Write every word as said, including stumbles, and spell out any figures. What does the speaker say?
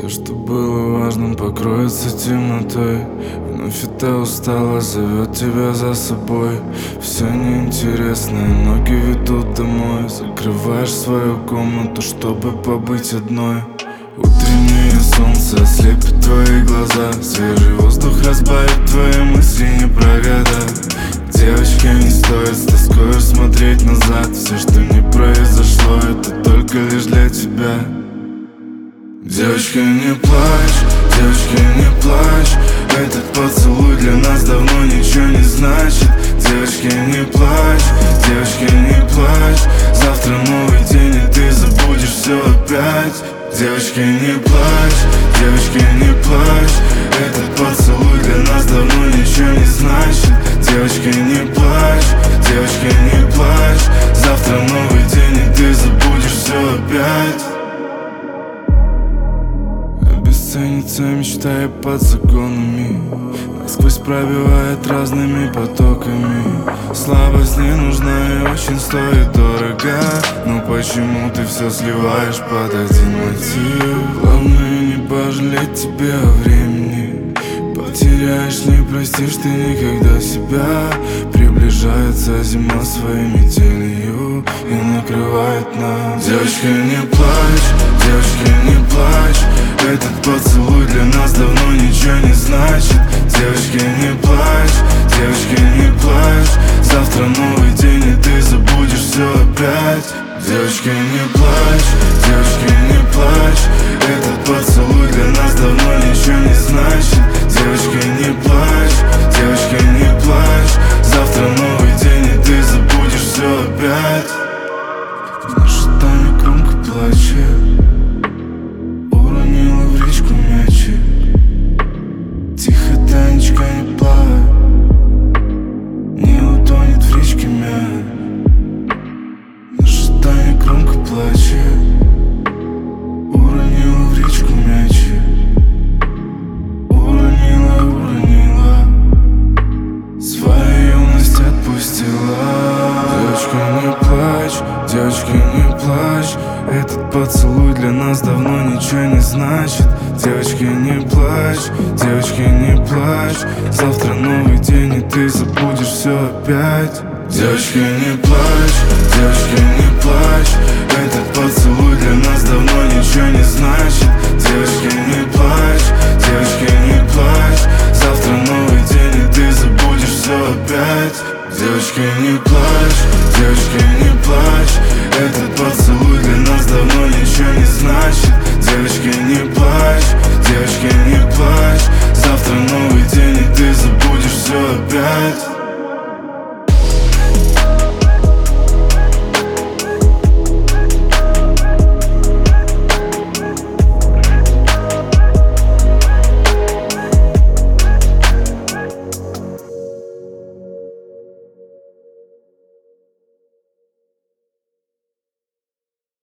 что было важным, покроется темнотой. Вновь эта усталость зовет тебя за собой. Все неинтересное, ноги ведут домой. Закрываешь свою комнату, чтобы побыть одной. Утреннее солнце ослепит твои глаза. Свежий воздух разбавит твои мысли не про года. Девочка, не стоит с тоскою смотреть назад. Все, что не произошло, это только лишь для тебя. Девочка, не плачь, девочка, не плачь. Этот поцелуй для нас давно ничего не значит. Девочка, не плачь, девочка, не плачь. Завтра новый день, и ты забудешь все опять. Девочка, не плачь, девочка, не плачь. Этот поцелуй для нас давно ничего не значит. Девочка, не плачь, девочка, не плачь. Завтра новый день, и ты забудешь все опять. Обесценится мечта и под законами, насквозь пробивает разными потоками. Слабость не нужна и очень стоит дорого. Но почему ты все сливаешь под один мотив? Главное не пожалеть тебе о времени. Потеряешь, не простишь ты никогда себя. Приближается зима своей метелью и накрывает нас. Девочка, не плачь, девочка, не плачь. Этот поцелуй для нас давно ничего не значит. Девочка, не плачь, девочка, не плачь. Завтра новый день, и ты забудешь все опять. Девочка, не плачь, девочка, не плачь. Этот поцелуй для нас давно ничего не значит. Девочка, не плачь, девочка, не плачь. Завтра новый день, и ты забудешь все опять. Наша Таня громко плачет, уронила в речку мячик. Тихо, Танечка, не плачь, не утонет в речке мяч. Наша Таня громко плачет, уронила в речку мячик. Уронила, уронила, свою юность отпустила. Девочка, не плачь, девочка, не плачь. Этот поцелуй для нас давно ничего не значит. Девочка, не плачь, девочка, не плачь. Завтра новый день, и ты забудешь все опять. Девочка, не плачь, девочка, не плачь. Этот поцелуй для нас давно ничего не значит. Девочка, не плачь,